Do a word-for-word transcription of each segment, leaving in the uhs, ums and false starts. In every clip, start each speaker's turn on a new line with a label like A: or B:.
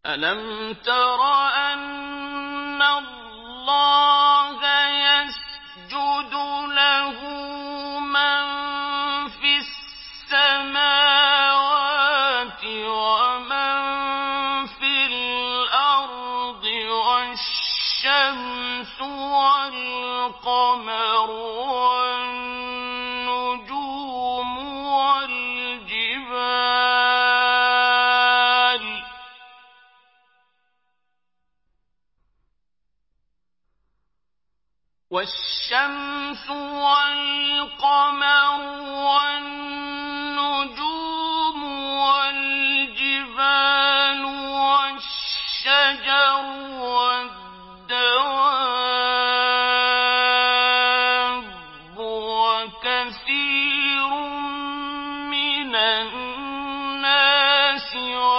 A: أَلَمْ تَرَ أَنَّ اللَّهَ يَسْجُدُ لَهُ مَن فِي السَّمَاوَاتِ وَمَن فِي الْأَرْضِ وَالشَّمْسُ وَالْقَمَرُ وَالنُّجُومُ وَالْجِبَالُ والشمس والقمر والنجوم والجبال والشجر والدواب وكثير من الناس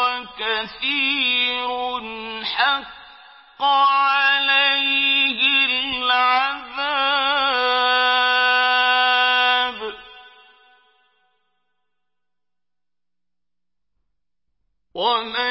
A: وكثير حق عليه العذاب ومن